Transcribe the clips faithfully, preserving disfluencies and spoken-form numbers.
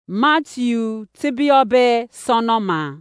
Matthew tibiobe sonoma.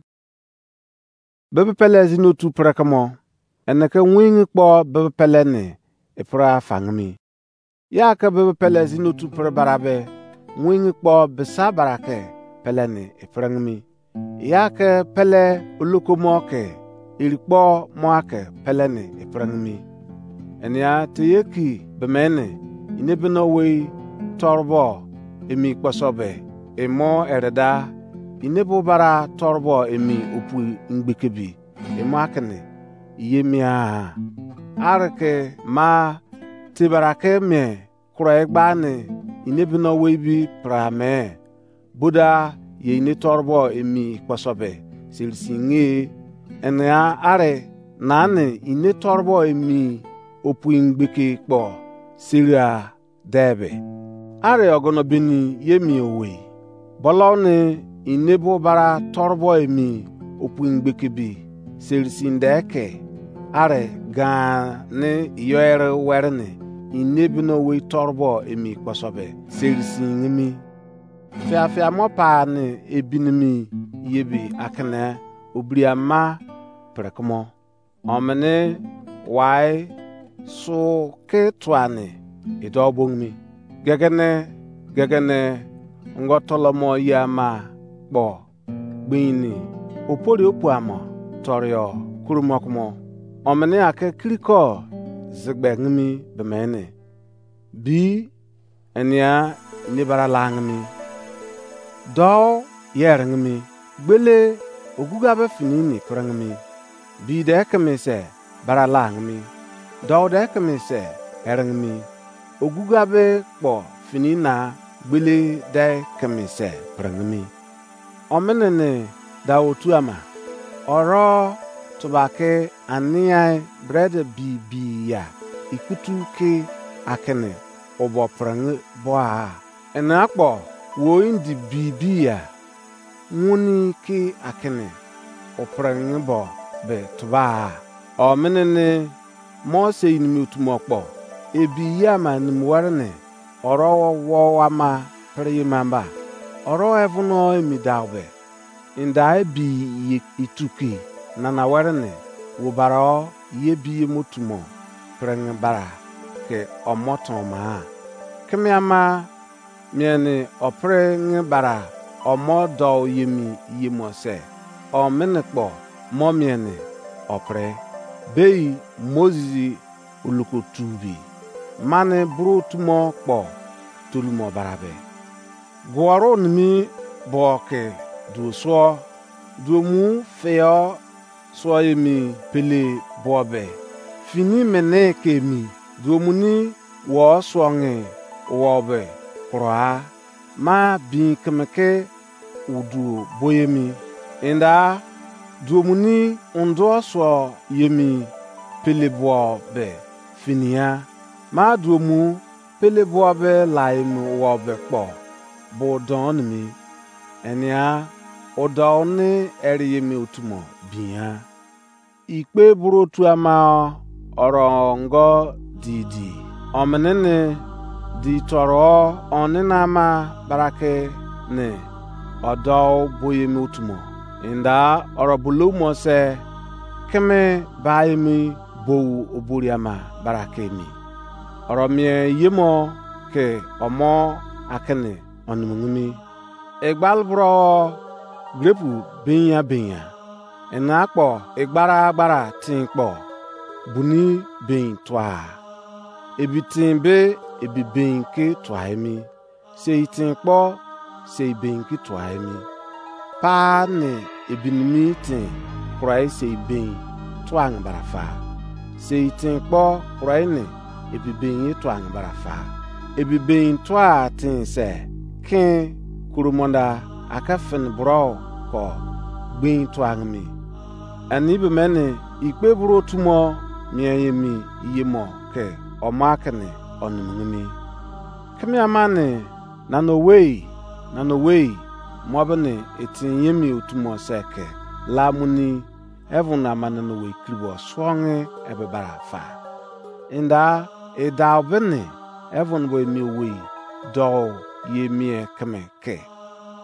Bebe pele zino tu prekamo. Eneke wingi kpo bebe pele ne ipra fangmi. Ya ke bebe pele zino tu pre barabe. Wingi kpo besa barake pele ne iprangmi. Ya ke pele uluko moke. Iri kpo moake pele ne iprangmi. Enya teyeki bemene. Inebino wei torbo emi kposobe. Emo ereda inebo bara torbo emi opu ngbekebi emo akene yemia arke ma tibarake me kura egbane inebino webi prame buda ye ne torbo emi kposobe silsinge ena are nane ine torbo emi opu ngbeke kpo siria debe are ogono beni yemi owe bolone inebo bara torbo emi opu ngbekebi sersindeke are ga ne yoere werne inebino we torbo emi kposobe sersingimi fia fia mo pa ne ebinimi yebi akene obriama prekmo omene wai so ke twane idobongmi gegene gegene ngotolomo yama bo gbini opori opuamo torio kurumokmo omene ake kriko zigbengmi bemene bi enia nibara langmi do yerngmi gbele oguga be finini prangmi bi de kemise bara langmi do de kemise erngmi oguga be kpo finina gbele de kemise prangmi omenene da otuama oro tubake ania bread bibia ikutu ke akene obo prang boa enakpo wo indi bibia nguni ke akene oprang bo be tuba omenene mo se inmi utumokpo ebi yama nimwarne oro wo ama priyimamba oro evuno emidawbe inda bi ituki nana warne wobaro yebi mutumo preng bara ke omoton ma kemiama miene opreng bara omodo yemi yemose o menekpo mo miene opre bei mozi ulukotubi mane brutumo kpo tulumo barabe goro nmi boke du so du mu feo so yemi pele bobe fini mene kemi du muni wo songe wobe proa ma bin kemeke udu boyemi inda du muni undo so yemi pele bobe finia ma du mu pele bobe laimu wobe kpo bodon mi enia odawne eriyemi utumo biya ikpe burutu ama orongo didi omenene di toro onina ma barake ne odaw boyemi utumo inda orobulu mo se keme bayemi bowu oburiama barake mi oromie yemo ke omo akene onumungumi egbal bro grepu binya binya enakpo egbara agbara tinkpo buni bin twa ebitin be ebibin ke twaimi se tinkpo se bin ke twaimi pa ne ebinimi tin kurai se bin twang barafa se tinkpo kurai ne ebibin twang barafa ebibin twa tin se kin kurumonda akafen bro ko gbin twangmi ani be mene ikpe bro tumo miayemi yemo ke omakene onummi kemi amane nanowei nanowei mobene etinyemi utumo seke lamuni heaven amane no we kribo songe ebebara fa inda edawbene heaven bo mi we do yemie keme ke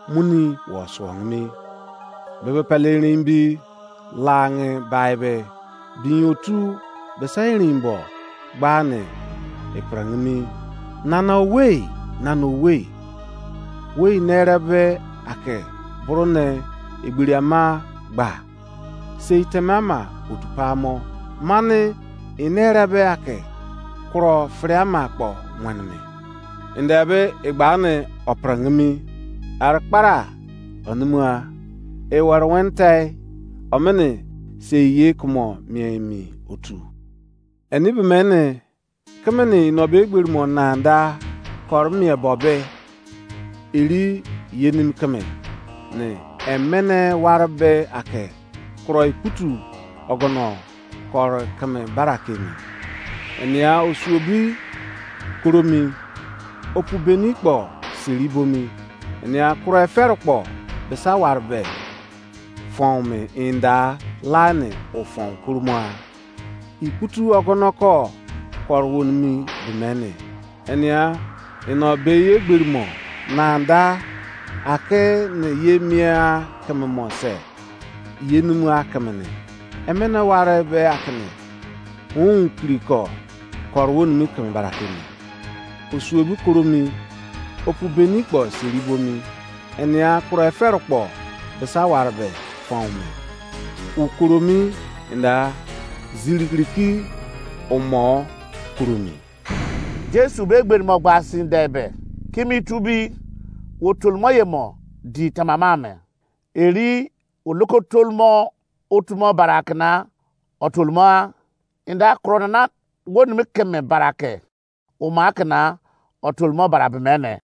muni wo swong mi bebe pelerin bi lange baibe binyotu besairin bo gbane iprangmi nana wei nana wei wei nerebe ake brone igbiriama gba seitemama utupamo mane inerebe ake kro friama kpo mwanme indebe igbane oprangmi arkpara onumua e warwente omene seye kumo miemi otu eni bemene kemene no be gbirmo nanda kormie bobe iri yenim keme ne emene warbe ake kroi kutu ogono kor keme barakeni enia osuobi koromi opubeni kpo siribomi enia kroi ferkpo besa warbe fome inda lane ofon kurma ikutu ogonoko korwonmi bimene enia ino beye gbirmo nanda ake ne yemia kememo se yenumu akamene emene ware be akene un kliko korwonmi kem barakeni osuobi koromi opubeni kpo siribomi enia kro eferkpo besa warbe fome ukoromi inda zirikiriki omo kurumi Jesu be gbirmo gbasin debe kimi tubi wotulmo yemo di tamamame eri oloko tolmo otumo barakna otulmo inda krona won mikeme barake umakna otulmo barabemene